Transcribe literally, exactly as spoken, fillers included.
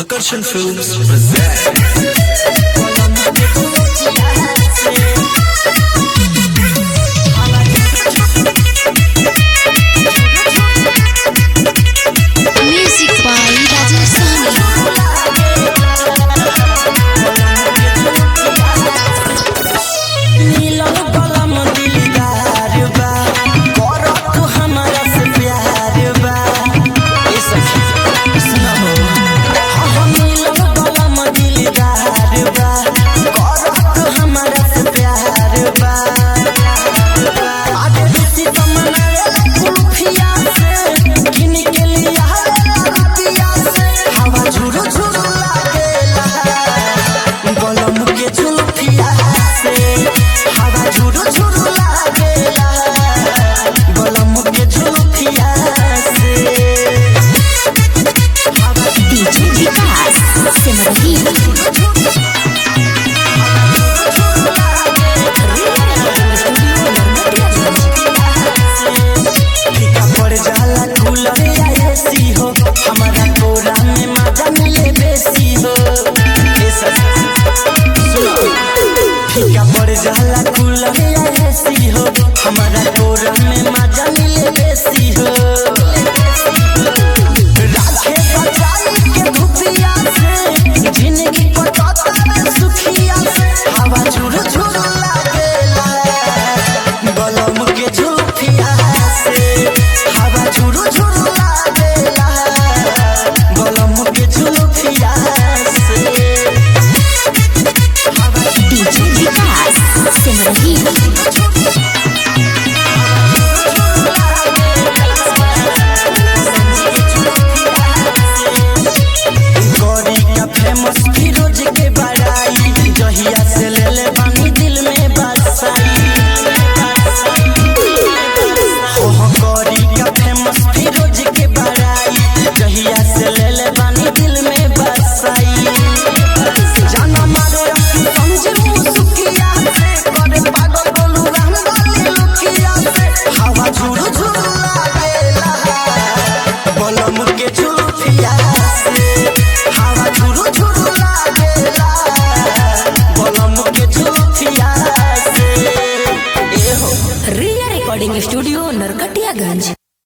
Akarshan Films present Music by Rajesh Sahni. जाला cooler ऐसी हो हमारा कोरा में मजा मिले बेसी हो राखे बचाई के धुपिया से जिंदगी कटता है सुखिया से हवा झुर झुर लागेला गलम के झुफिया से हवा झुर झुर लागेला गलम के झुफिया से फेमस फिरोज के बड़ाई जहिया से ले ले बानी दिल में बसाई ओह गौरी का फेमस फिरोज के बड़ाई जहिया से ले ले बानी दिल में बसाई जाना मारे समझे मुसुकिया से करे पागल बोलू रहन वाली लुकिया से हवा झुर झुर लागेला बलम के झुफिया से हवा